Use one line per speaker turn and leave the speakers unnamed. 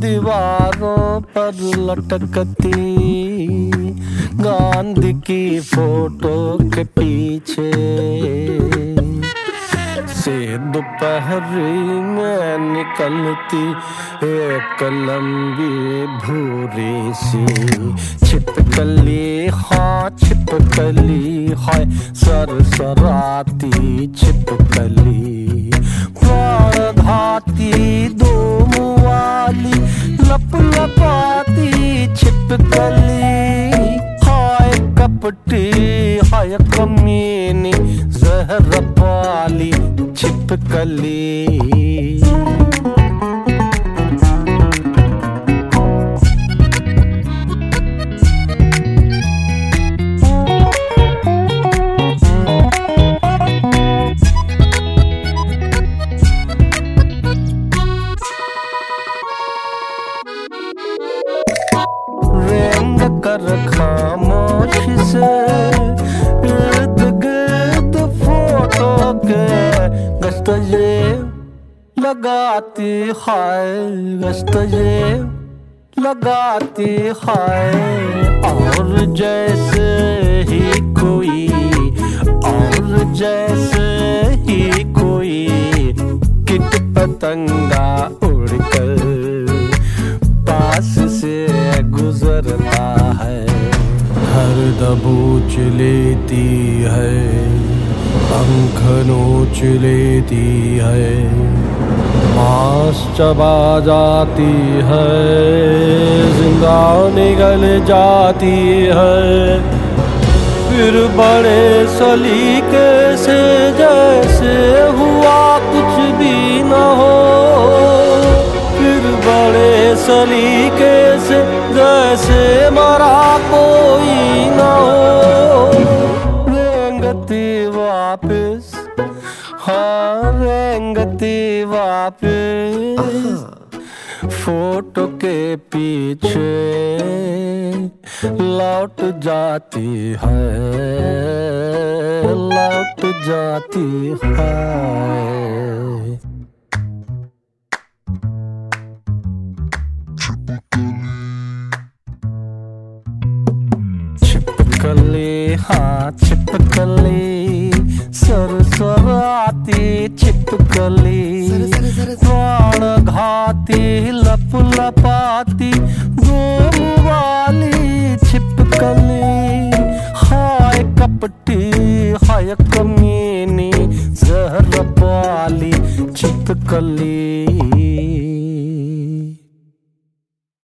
दीवारों पर लटकती गांधी की फोटो के पीछे से दोपहरी में निकलती एक लंबी भूरी सी छिपकली, हाँ छिपकली है सरसराती छिपकली, प्राणघाती धूम वाली लपलपाती छिपकली, हाय कपटी हाय कमीनी जहर पाली छिपकली। रेंग कर खामोशी से इर्द गिर्द फोटो के गश्त ये लगाती है, गश्त ये लगाती है। और जैसे ही कोई, और जैसे ही कोई किट पतंगा उड़कर पास से गुजरता है, हर दबोच लेती है, पंख नोच लेती है, मांस चबा जाती है, जिंदा निगल जाती है, फिर बड़े सलीके से जैसे हुआ कुछ भी न हो, फिर बड़े सलीके से जैसे मरा कोई न हो। रेंगती वापस, हाँ रेंगती वापस फोटो के पीछे लौट जाती है, लौट जाती है। छिपकली, हाँ छिपकली सरसराती छिपकली, प्राणघाती लपलपाती धूम वाली छिपकली, हाय कपटी हाय कमीनी जहर वाली छिपकली।